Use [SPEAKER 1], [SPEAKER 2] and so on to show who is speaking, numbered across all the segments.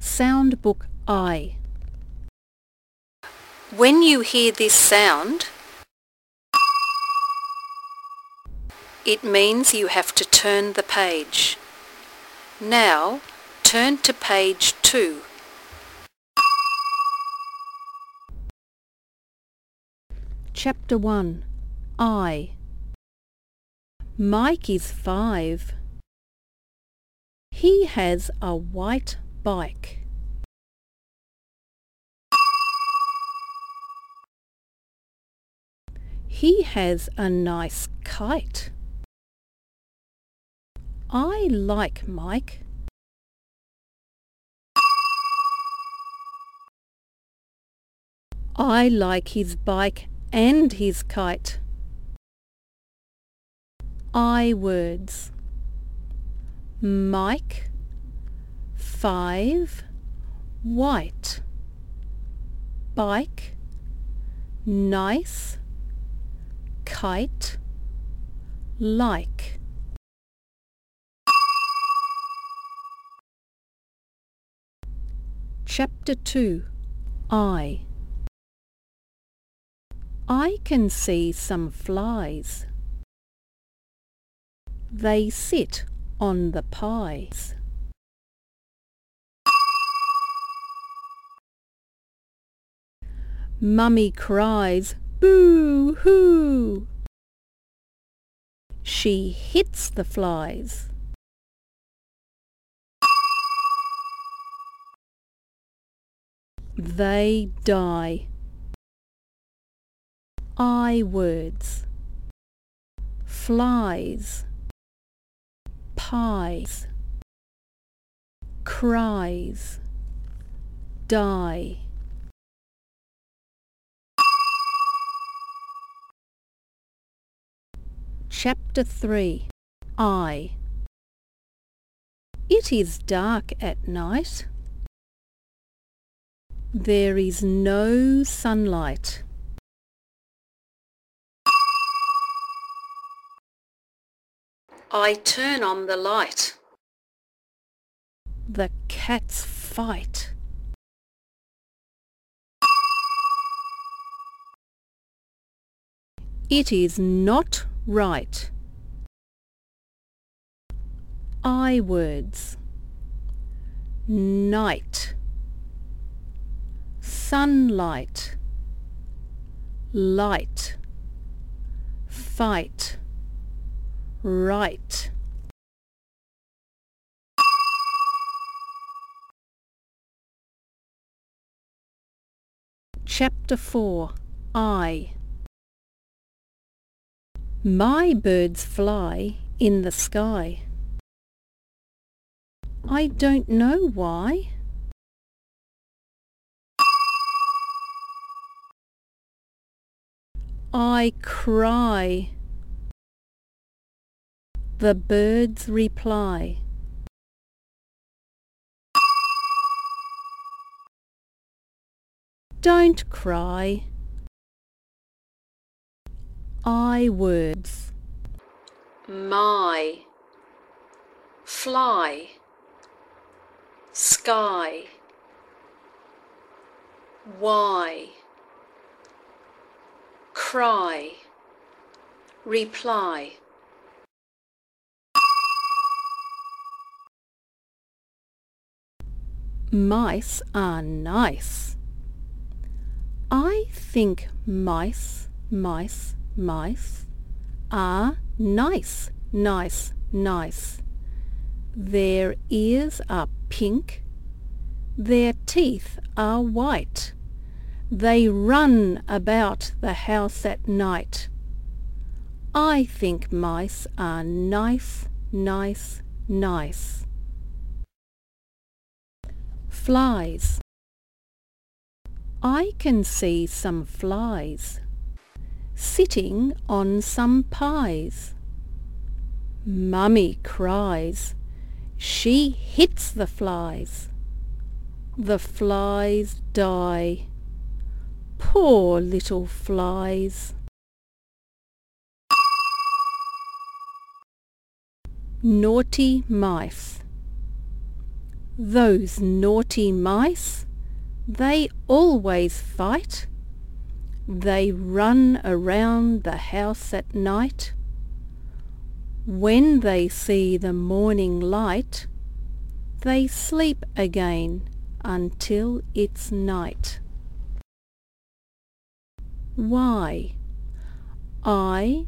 [SPEAKER 1] Sound Book I.
[SPEAKER 2] When you hear this sound, it means you have to turn the page. Now, turn to page 2.
[SPEAKER 1] Chapter 1. I. Mike is 5. He has a white bike. He has a nice kite. I like Mike. I like his bike and his kite. I words. Mike, 5, white. Bike, nice. Kite, like. Chapter 2. I can see some flies. They sit on the pies. Mummy cries, boo-hoo. She hits the flies. They die. I words. Flies. Pies. Cries. Die. Chapter 3. I. It is dark at night. There is no sunlight.
[SPEAKER 2] I turn on the light.
[SPEAKER 1] The cats fight. It is not right. I words. Night. Sunlight. Light. Fight. Right. Chapter 4. I. My birds fly in the sky. I don't know why. I cry. The birds reply. Don't cry. I words.
[SPEAKER 2] My. Fly. Sky. Why. Cry. Reply.
[SPEAKER 1] Mice are nice. I think mice are nice. Their ears are pink. Their teeth are white. They run about the house at night. I think mice are nice. Flies. I can see some flies sitting on some pies. Mummy cries. She hits the flies. The flies die. Poor little flies. Naughty mice. Those naughty mice, they always fight. They run around the house at night. When they see the morning light, they sleep again until it's night. Why? I,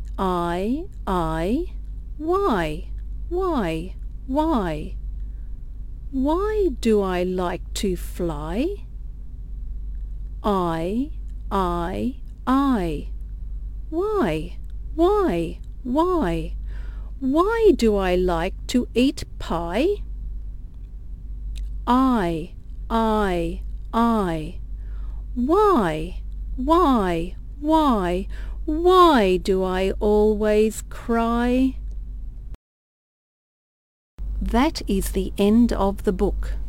[SPEAKER 1] why? Why? Why do I like to fly? I. Why? Why do I like to eat pie? I. Why do I always cry? That is the end of the book.